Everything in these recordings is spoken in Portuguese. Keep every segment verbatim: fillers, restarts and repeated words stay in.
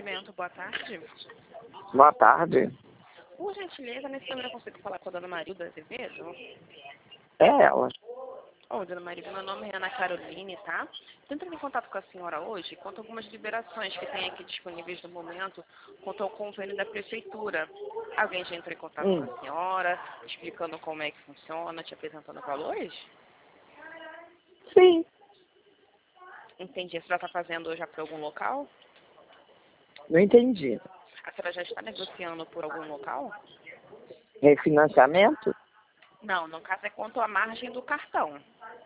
atendimento, boa tarde. Boa tarde. Por gentileza, nesse câmera eu consigo falar com a dona Marilda Azevedo? É ela. Ô, dona Marilda, meu nome é Ana Caroline, tá? Estou entrando em contato com a senhora hoje quanto a algumas liberações que tem aqui disponíveis no momento quanto ao convênio da prefeitura. Alguém já entrou em contato Hum. com a senhora, explicando como é que funciona, te apresentando valores? Sim. Entendi. A senhora está fazendo hoje já por algum local? Não entendi. A senhora já está negociando por algum local? Refinanciamento? Não, no caso é quanto à margem do cartão.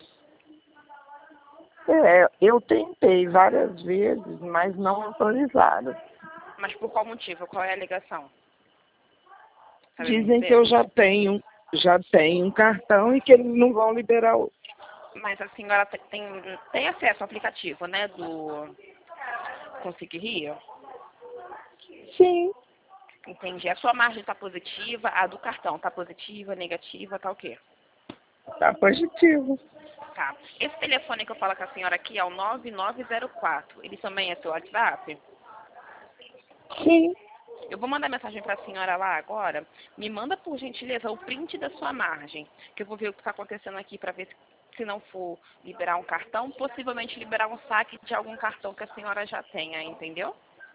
É, eu tentei várias vezes, mas não autorizaram. Mas por qual motivo? Qual é a alegação? Sabe me Dizem dizer? que eu já tenho, já tenho um cartão e que eles não vão liberar outro. Mas a senhora te- tem, tem acesso ao aplicativo, né, do Conseguir Rio? Sim, Entendi. A sua margem está positiva, a do cartão está positiva, negativa, tá o quê? tá positivo. Tá. Esse telefone que eu falo com a senhora aqui é o nove nove zero quatro. Ele também é seu WhatsApp? Sim, Eu vou mandar mensagem para a senhora lá agora. Me manda, por gentileza, o print da sua margem, que eu vou ver o que está acontecendo aqui para ver se, se não for liberar um cartão, possivelmente liberar um saque de algum cartão que a senhora já tenha, entendeu?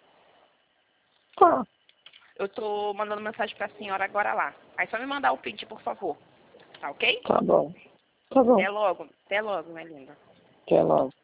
tá, Eu tô mandando mensagem para a senhora agora lá. Aí só me mandar o print, por favor. Tá ok? tá bom. Tá bom. Até logo. Até logo, minha linda. Até logo.